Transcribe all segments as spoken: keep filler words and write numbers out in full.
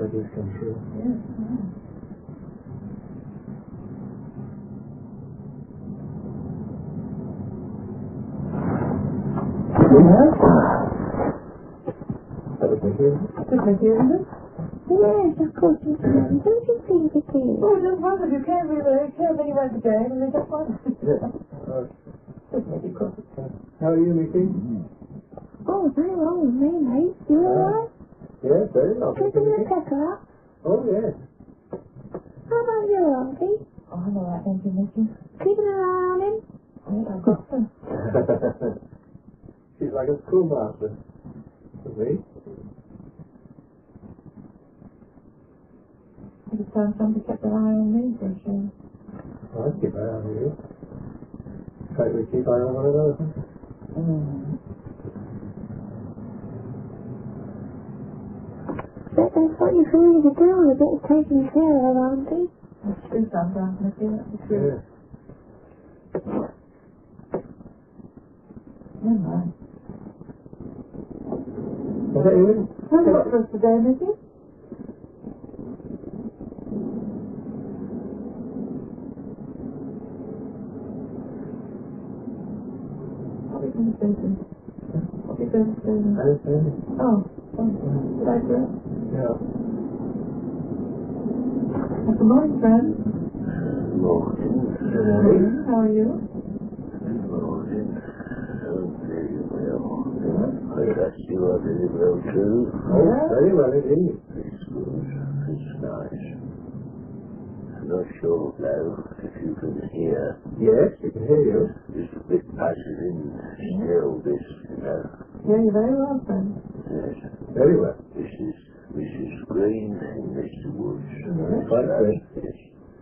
ideas come true. Yes. Mm. Yeah? That was my hearing. Did I hear it? Yes, of course you can. Don't you think it is? Oh, just wondered. You can't really tell me about the game, and they just wondered. Yeah. Uh, Just maybe cross it. how are you, Mickey? Oh, very well with me, mate. You alright? Yes, very well. Thank Keeping you, the Mickey. pecker up? Oh, yes. How about you, Auntie? Oh, I'm all right, thank you, Mickey. Keeping an eye on him? Well, I've got them. She's like a schoolmaster. For me. It's time somebody kept an eye on me for a change. I'll keep an eye on you. Can't we keep an eye on one another? Mm. But that's what you really to do, a bit of taking care of, Auntie. That's true sometimes, Mickey. That's true. Yeah. Never mind. Is that you? What have you got for us today, Mickey? What are you going to say to me? What are you going to say to me? I understand. Oh, oh, did I do it? Yeah. Good morning, friend. Morning. Good morning. How are you? Good morning. I'm very well. I trust you are very well too. Oh, very well indeed. It's good. It's nice. I'm not sure, though, if you can hear. Yes, we can hear you. This bit passes in still, this, you know. Yeah, you're very well, friend. Yes. Very well. This is Missus Green and Mister Woods. Yes, quite good. Yes.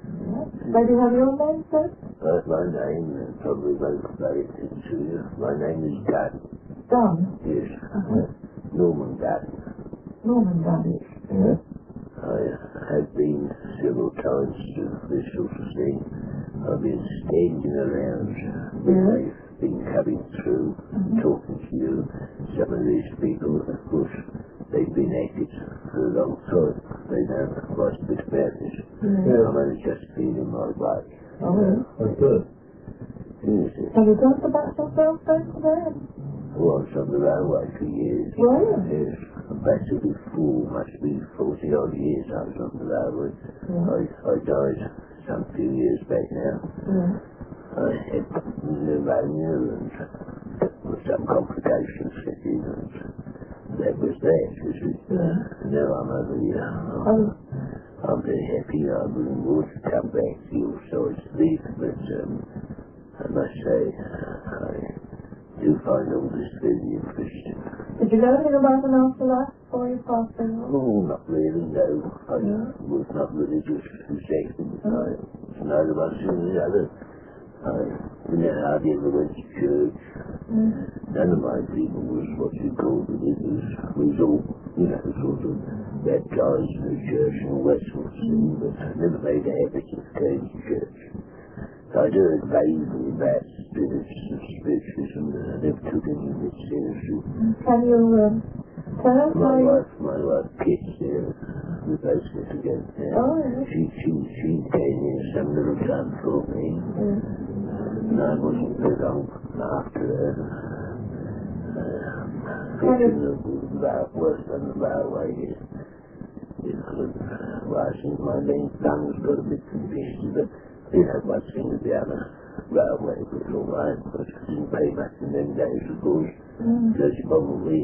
Maybe have your name, sir? Uh, my name, uh, probably won't play it to you. My name is Dunn. Don. Yes. Uh-huh. Norman Dunn. Norman Don. Yeah. I have been several times to this sort of thing. I've been standing around when Yeah. they've been coming through, Mhm. talking to you. Some of these people, of course, they've been at it for a long time. They know quite a bit about it. Yeah. I'm only just feeling my way. Oh, yeah. Oh, good. Yes, yes. Have you talked about yourself, friend, today? I was on the railway for years. Were you? Yes. Basically four, must be forty odd years I was on the railway. Yeah. I, I died some few years back now. Yeah. I had pneumonia and some complications set in, and that was that, you see. Yeah. Now I'm over here. Oh. I'm very happy I really would come back to your side to live, but um, I must say, I do find all this very interesting. Did you know anything about an afterlife before you passed away? Oh, not really, no. I Yeah. was not religious exactly. I was neither one thing or the other. I, you know, I never went to church. Mm. None of my people was what you call religious. We was all, you know, sort of baptized in the church and all that sort of thing, but I never made a habit of going to church. I'd heard vaguely about spirits and spiritism, but I never took any of it seriously. Can you um, tell us how My you... wife, my wife Kit there, we both were together there. Oh, yeah. She, she, she came in some little time for me, Yeah. and I wasn't very long after her. Uh, Kind of- thinking about worse than the railway is. You know, well, I think my main tongue's got a bit congested, but you know, one thing or the other. Railway was all right, but I didn't pay much in them days, of course. Mm. Because probably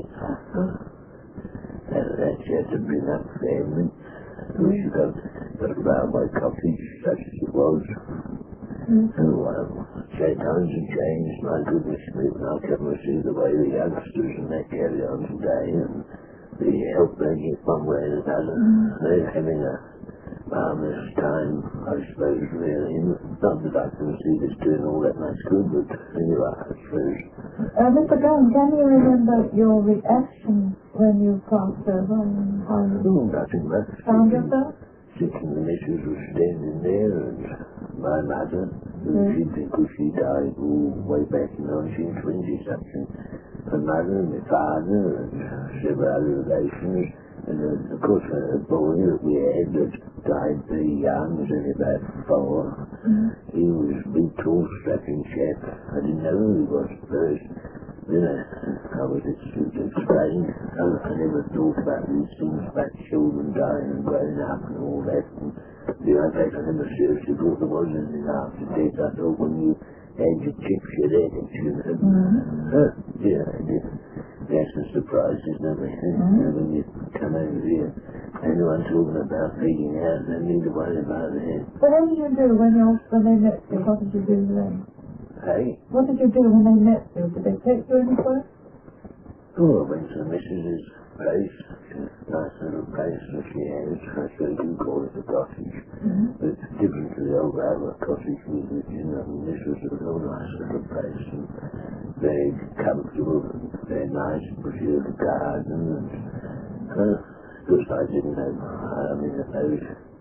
and that's just to bring up family. We should go to the railway cottage, such as it was. Mm. And well, say times have changed, my goodness me, and I come and see the way the youngsters and they carry on today, and the help they get one way or another. They're having a marvellous time, I suppose, really. Not that I can see this doing all that much good, but anyway, I suppose. Uh, Mister Gunn, can you remember your reaction when you passed over and how you Oh, nothing much. found yourself? Sitting, the missus was standing there, and my mother, who Mm. she'd been, because she died all way back in nineteen twenty something, her mother and my father and several other relations, And uh, of course, a boy that we had that died very young, was only about four. Mm-hmm. He was a big, tall, strapping chap. I didn't know who he was at first. Then I, I was explained. I, I never thought about these things, about children dying and growing up and all that. And, you know, in fact, I never seriously thought there was anything after death. I thought when you had your chips, your eggs, you know. Mm-hmm. Uh, yeah, I did. That's a surprise, isn't it? Mm-hmm. When you come over here, anyone talking about figuring out, no need to worry about that. But what did you do when you when they met you? What did you do then? Hey? What did you do when they met you? Did they take you anywhere? Oh, I went to the missus's place. A nice little place that she has. I suppose you can call it a cottage. Mm-hmm. But it's different to the old other cottage we lived in. I mean, this was a real nice little place. And very comfortable and very nice, pretty little garden, and uh, of course I didn't know, I mean in those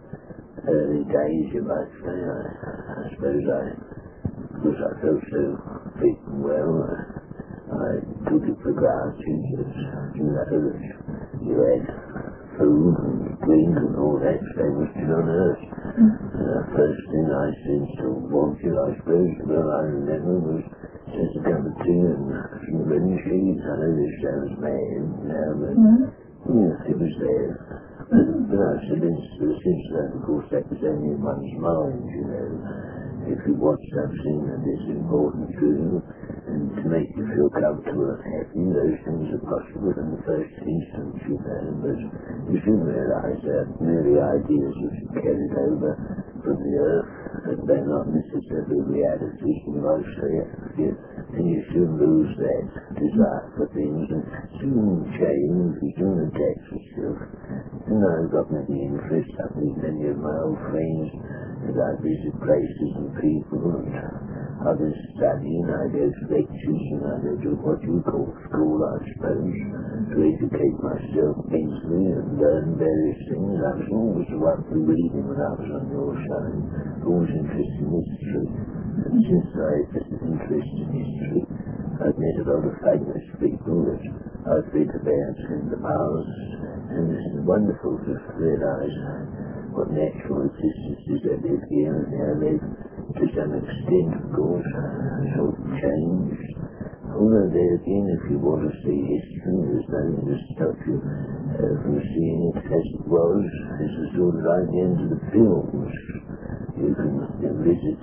early days you might say, I, I suppose I, of course I felt so fit and well, I, I took it for granted that, you know, that you had food and drink and all that same as did on earth. Mm-hmm. Uh, first thing I seemed to wanted, I suppose, well I remember was just a cup of tea and some running sheets. I know this sounds mad now, but mm-hmm. yeah, it was there. But, but I said, since that, of course, that was only in one's mind, you know. If you want something that is important to you, and to make you feel comfortable and happy, those things are possible in the first instance, you know. But you soon realise that merely ideas which are carried over from the earth, and they're not necessarily realities in most reality, and you soon lose that desire for things, and soon change, you soon attach yourself. And I've got many interests, I've met many of my old friends, and I visit places and people, and others study, and I go to lectures, and I go to what you call school, I suppose, to educate myself mentally and learn various things. I was always the one for reading when I was on your side, always interested in history, and since I had an interest in history, I've met a lot of famous people that I've read about in the past, and it's wonderful to realise what natural existences they live here and how they've, to some extent, of course, sort of changed. Although there again, if you want to see history, there's nothing to stop you uh, from seeing it as it was. It's a sort of like the end of the films. You can uh, visit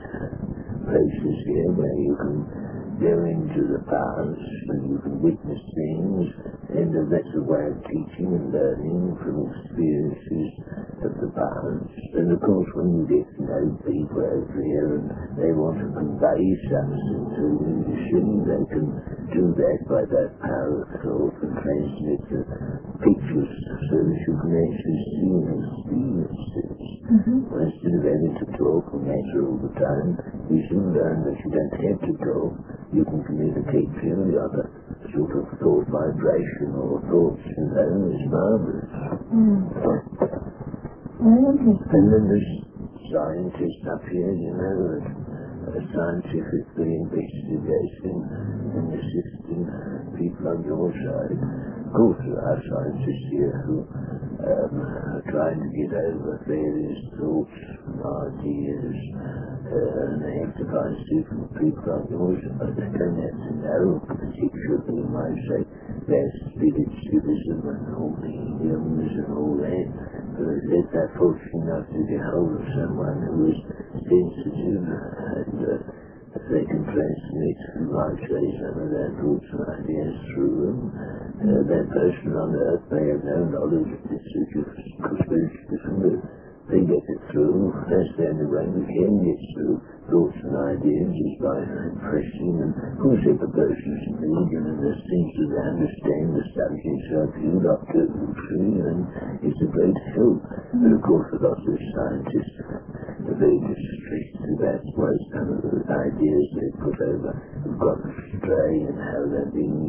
places here where you can go into the past and you can witness things, and uh, that's a way of teaching and learning from experiences of the past. And of course when you get to know people over here and they want to convey something to you, you see, they can do that by that power of thought and transmit the pictures so that you can actually see and experience things. Mm-hmm. Well, instead of having to talk and matter all the time, you soon learn that you don't have to talk. You can communicate purely on a sort of thought vibration or thoughts, you know, is marvellous. Mm. Very interesting. And then there's scientists up here, you know, that are scientifically investigating and assisting people on your side. Of course, there are scientists here who um, are trying to get over various thoughts and ideas, uh, and they have to find suitable people on your side. They don't have to know, particularly, you might say, their spiritualism and all the idioms and all that. But if they're fortunate enough to get hold of someone who is sensitive and uh, they can transmit, like say, some of their thoughts and ideas through them, uh, that person on earth may have no knowledge of this spiritualism, but they get it through. That's the only way we can get through thoughts and ideas is by impressing, and of course if a person's medium and the things that they understand the subjects like you, Doctor Tree, and it's a great help. But of course a lot of scientists are very distressed about why some of the ideas they put over have gone astray and how they're being used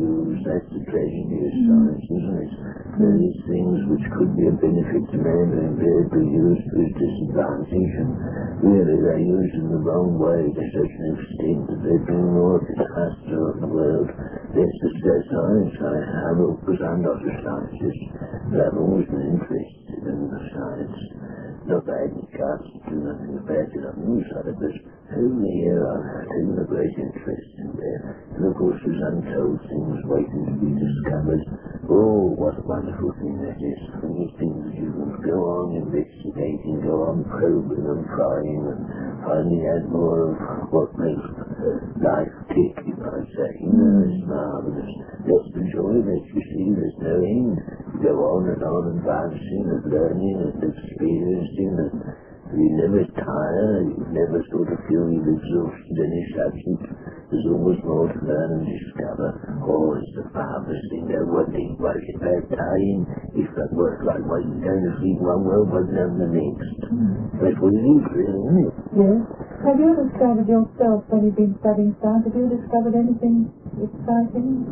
that's the tragedy of science, isn't it? There is things which could be a benefit to man are invariably used to his disadvantage, and really they're used in the wrong way to such an extent that they bring more disaster on the world. That's just their science. I have, because I'm not a scientist, but I've always been interested in the science. Not that I can't do nothing about it on the side of it. Over the year I've taken a great interest in there. And of course there's untold things waiting to be discovered. Oh, what a wonderful thing that is. These things you can go on investigating, go on probing and prying and finding out more of what makes life tick, you might say. You know, it's marvellous. That's the joy of it, you see, there's no end. You go on and on advancing and learning and experiencing and you never tire, you never sort of feel you've exhausted any subject. There's always more to learn and discover. Oh, it's the marvellous thing. There one thing worry about dying. If that works like waiting down to sleep one world, but then the next. That's what it is, really, isn't it? Yes. Have you discovered yourself when you've been studying science? Have you discovered anything exciting?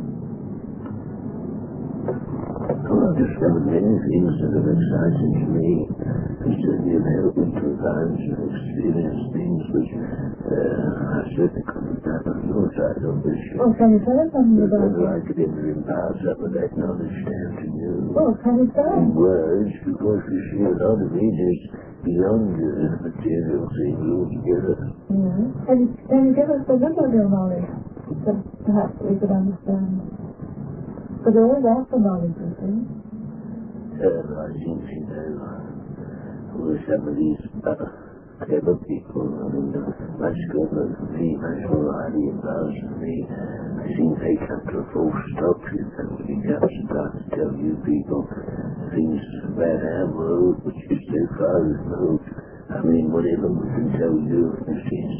Well, I've discovered many things that have excited me. They certainly have helped me to advance and experience things which uh, I certainly couldn't have on your side of this. Oh, can you tell us something But about whether it? I could ever impart some of that knowledge down to you Oh, can you tell in us? words, because you see a lot of it is beyond the material thing altogether. Yes. Can you, can you give us a little of your knowledge that perhaps we could understand? But there is also knowledge, you see. Uh, I think, you know, with some of these uh, clever people, I mean, much cleverer than me, much more highly advanced than me, I think they come to a full stop, you know, when it comes to trying to tell you people things about our world, which is so far removed. I mean, whatever we can tell you, it is,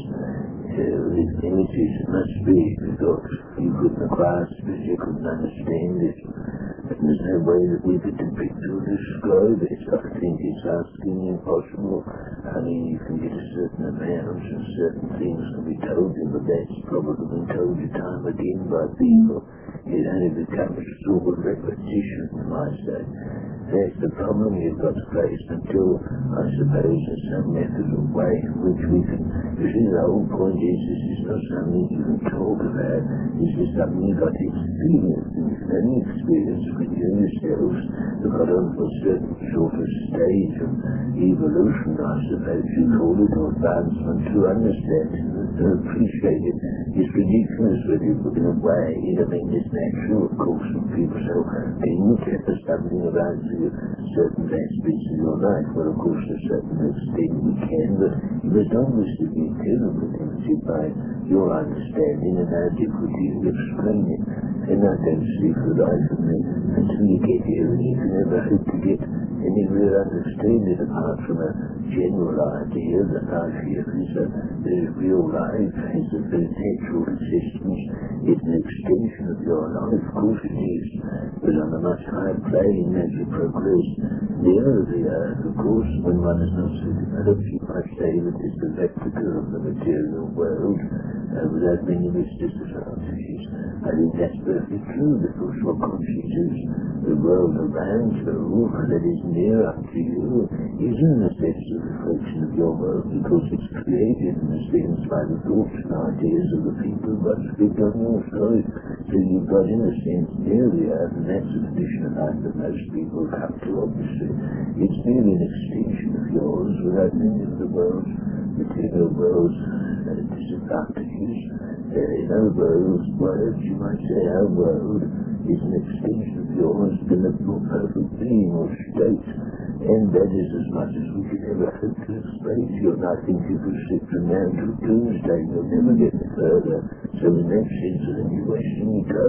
uh, with images, it must be, because you couldn't acquire it, because you couldn't understand it. And there's no way that we could depict or describe it. I think it's asking impossible. I mean, you can get a certain amount and certain things can be told you, but that's probably been told you time again by people. It only becomes a sort of repetition, you might say. That's the problem you've got to face until, I suppose, there's some method or way in which we can... You see, the whole point is this is not something you can talk about. This is something you've got to experience. And you can only experience when you yourselves have got on to a certain sort of stage of evolution, I suppose you call it, or advancement, to understand it and to appreciate it. It's ridiculous when you put it away. I mean, it's natural, of course, when people say, can you tell us something about you? Certain aspects of your life. Well, of course, to a certain extent we can, but you must obviously be terribly limited by your understanding and how difficult you explain it. And I don't see for the life of me until you get here, and you can never hope to get any real understanding apart from a general idea that life here is a, is real life, is a potential existence, it's an extension of your life. Of course it is, but on a much higher plane as you progress nearer the earth. Of course, when one is not so developed, you might say that it's the replica of the material world uh, without many of its disadvantages. I think that's perfectly true, because what constitutes the world around you, that is near up to you, is in a sense a reflection of your world, because it's created in a sense by the thoughts and ideas of the people who got speak on your side. So you've got, in a sense, near the earth, and that's a condition of life that most people come to, obviously. It's merely an extension of yours without any of the world's material world's uh, disadvantages. Uh, in other words, words, you might say our world is an extension of yours in a more perfect being or state, and that is as much as we could ever hope to explain to you. And I think you could sit from now till doomsday, you'll never get any further. So in that sense, in any question you go,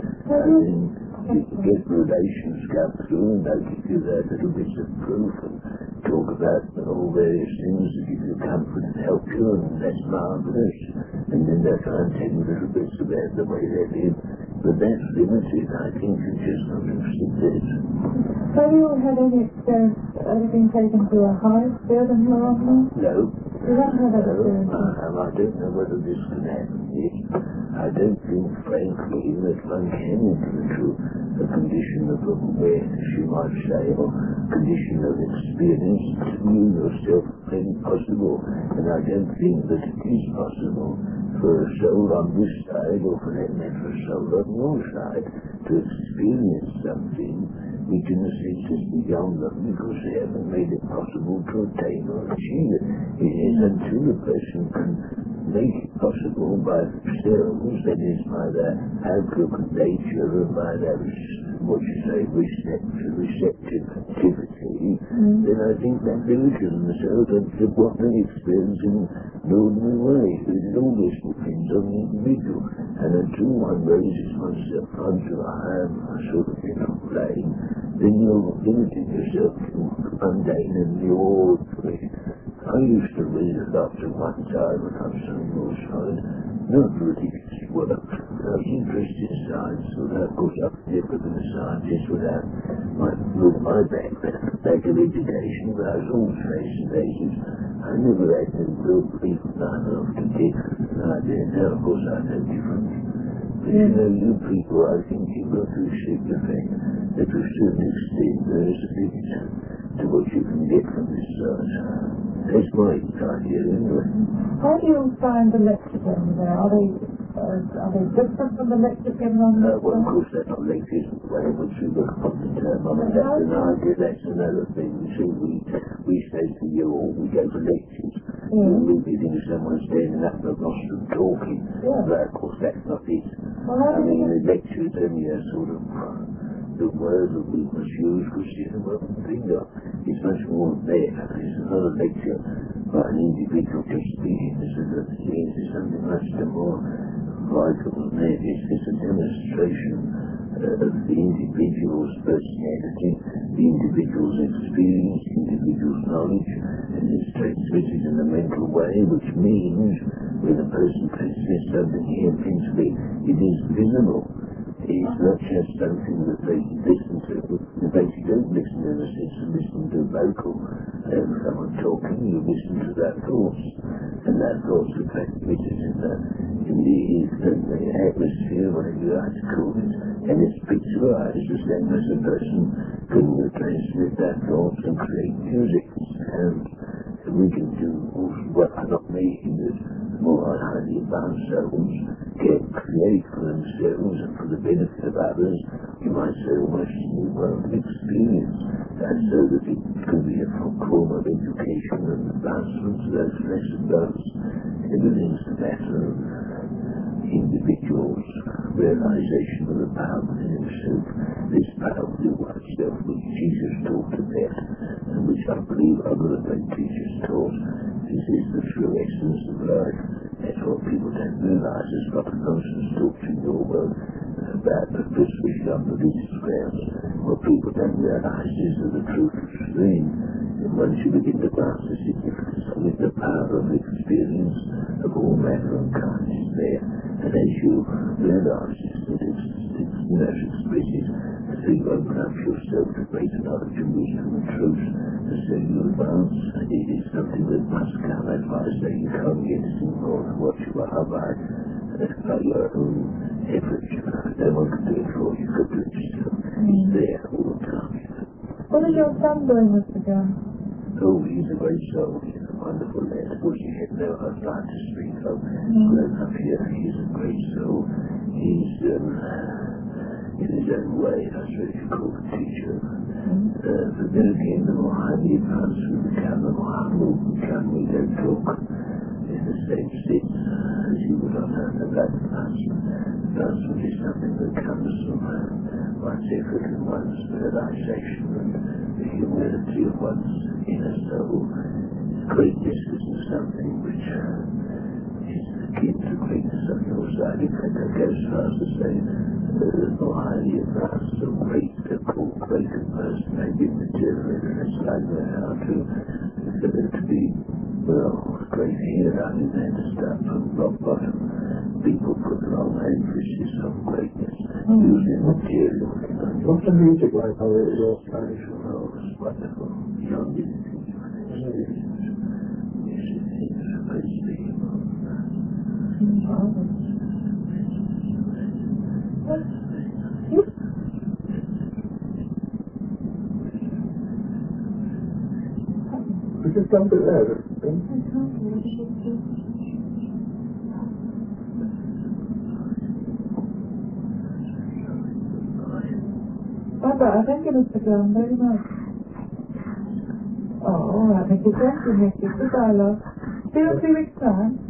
I mean, you can get relations come through, and they'll give you that little bits of proof and talk about all various things that give you comfort and help you, and that's marvellous. And then they'll try and tell you little bits about the way they live. But that's limited. I think you just not understood this. Have you had any experience, have you been taken to a higher sphere than your own? No. You haven't had that No, experience? I, I don't know whether this can happen yet. I don't think, frankly, that one can enter into a condition of awareness, you might say, or condition of experience to you yourself may be possible. And I don't think that it is possible for a soul on this side, or for that matter a soul on your side, to experience something which in a sense is beyond them because they haven't made it possible to attain or achieve it. It is until a person can make it possible by themselves, that is by their outlook of nature and by their, what you say, receptive, receptivity, mm. then I think that religion themselves and what they experience in an ordinary way. It always depends on the individual. And until one raises oneself onto a higher sort of different plane, then you're limiting yourself to mundane and the ordinary. I used to read a lot at one time when I was on your side, not religious work. I was interested in science, so that of course I've never been a scientist without my, with my background, back of education, but I was always fascinated. I never had no real belief in that after death, and I did. Now of course I know different. But you know, you people, I think you've got to accept the fact that to a certain extent there is a limit to what you can get from this science. That's my idea anyway. How do you find the lectures over there? Are they, uh, are they different from the lectures given on uh, the well, of course, that's not lectures, but once you look upon the term, I mean, that's an idea, that's another thing. You see, we, we say to you all, we go to lectures. Yeah. We be thinking someone standing up in the rostrum talking. Yeah. But of course, that's not it. Well, how I do mean, you... the lecture is only a sort of the word that we must use, because you know what we think of. It's much more than that. It's not a lecture by an individual just speaking. This is a thing, it's something much more vital than that. It's, it's a demonstration uh, of the individual's personality, the individual's experience, the individual's knowledge, and it's transmitted in a mental way, which means when a person presents something here mentally, it is visible. It's not just something that they listen to. In fact, you don't listen in a sense of listening to vocal um, someone talking, you listen to that thoughts. And that thoughts are transmitted in the, in the, in the atmosphere, whatever you like to call it, and it's picturized the same as a person can transmit that thoughts and create music and sound. And we can do what are not making it more highly advanced souls can create for themselves and for the benefit of others, you might say almost a new world of experience, and so that it can be a form of education and advancement to those flesh and bones. Everything's a matter of individuals' realization of the power within himself, this power within oneself which Jesus talked about, and which I believe other great teachers taught. This is the true essence of life. That's what people don't realize. There's a lot of nonsense talked in your world about the persuasion on religious grounds. What people don't realize is that the truth is within. And once you begin to grasp the significance of it, the power of experience of all manner and kind is there. And as you realize this, that it's, it's you know, expresses, so you open up yourself to greater knowledge and wisdom and truth, and so you advance. And it is something that must come, as I say, you can't get anything more than what you are by, uh, by your own efforts. You know, no one can do it for you, you can do it yourself. It's there all the time, you know. What is your son doing, Mister John? Oh, he's a great soul, he's a wonderful lad. Of course, he had no other life to speak of. Grown up here, he's a great soul. He's, um, in his own way, I suppose you call a teacher. Uh, but then again, the more highly advanced we become, the more humble we become. We don't talk in the same sense as you would on earth about advancement. Advancement is something that comes from uh, one's effort and one's realization and the humility of one's inner soul. Greatness isn't something which uh, is akin to greatness on your side. In fact, I go as far as to say uh, the more highly advanced or great, they're called greater person, maybe material, and it's like that how to, uh, to be, well, great hero in that stuff from rock bottom. People put wrong emphasis on greatness, mm. using material. You know, what's the music like over at your Spanish? Oh, it's wonderful. Young individual experience. Yes, it is. Basically, What? You? We just dumped it there. Barbara, I thank you, Mister Graham, very much. Oh, all right, Mister Graham, Mister Goodbye, love. See you in three weeks' time.